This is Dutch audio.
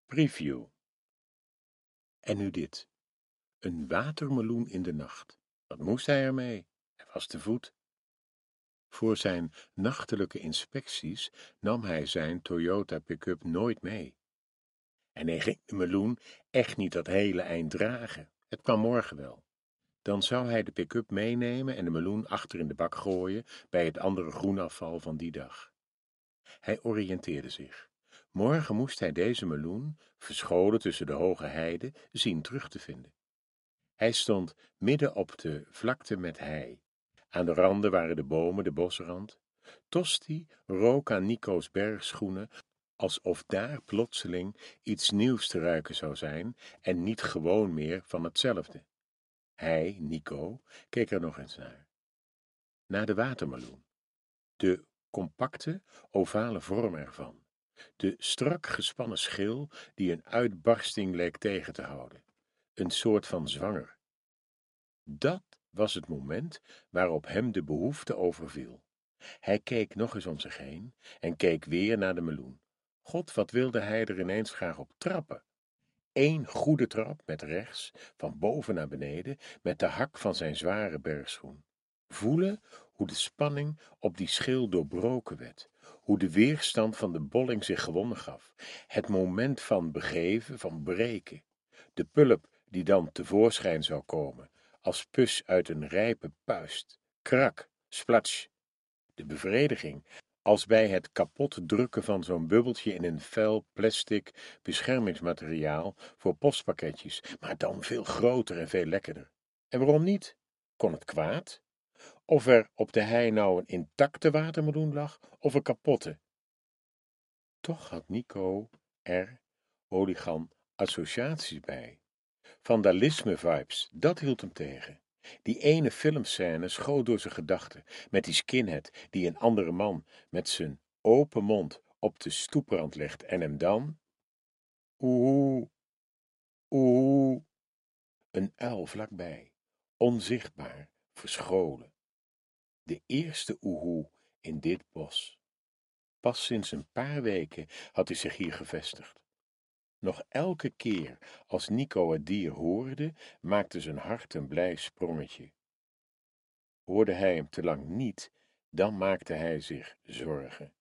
Preview. En nu dit. Een watermeloen in de nacht. Wat moest hij ermee? Hij was te voet. Voor zijn nachtelijke inspecties nam hij zijn Toyota pick-up nooit mee. En hij ging de meloen echt niet dat hele eind dragen. Het kwam morgen wel. Dan zou hij de pick-up meenemen en de meloen achter in de bak gooien bij het andere groenafval van die dag. Hij oriënteerde zich. Morgen moest hij deze meloen, verscholen tussen de hoge heide, zien terug te vinden. Hij stond midden op de vlakte met hei. Aan de randen waren de bomen, de bosrand. Tosti rook aan Nico's bergschoenen, alsof daar plotseling iets nieuws te ruiken zou zijn en niet gewoon meer van hetzelfde. Hij, Nico, keek er nog eens naar de watermeloen. De compacte, ovale vorm ervan. De strak gespannen schil die een uitbarsting leek tegen te houden. Een soort van zwanger. Dat was het moment waarop hem de behoefte overviel. Hij keek nog eens om zich heen en keek weer naar de meloen. God, wat wilde hij er ineens graag op trappen? Eén goede trap met rechts, van boven naar beneden, met de hak van zijn zware bergschoen. Voelen hoe de spanning op die schil doorbroken werd, hoe de weerstand van de bolling zich gewonnen gaf, het moment van begeven, van breken, de pulp die dan tevoorschijn zou komen, als pus uit een rijpe puist, krak, splatsch, de bevrediging, als bij het kapot drukken van zo'n bubbeltje in een vuil plastic beschermingsmateriaal voor postpakketjes, maar dan veel groter en veel lekkerder. En waarom niet? Kon het kwaad? Of er op de hei nou een intacte watermeloen lag, of een kapotte. Toch had Nico er, Oligan, associaties bij. Vandalisme-vibes, dat hield hem tegen. Die ene filmscène schoot door zijn gedachten, met die skinhead die een andere man met zijn open mond op de stoeprand legt en hem dan... Oeh, oeh, een uil vlakbij, onzichtbaar, verscholen. De eerste oehoe in dit bos. Pas sinds een paar weken had hij zich hier gevestigd. Nog elke keer als Nico het dier hoorde, maakte zijn hart een blij sprongetje. Hoorde hij hem te lang niet, dan maakte hij zich zorgen.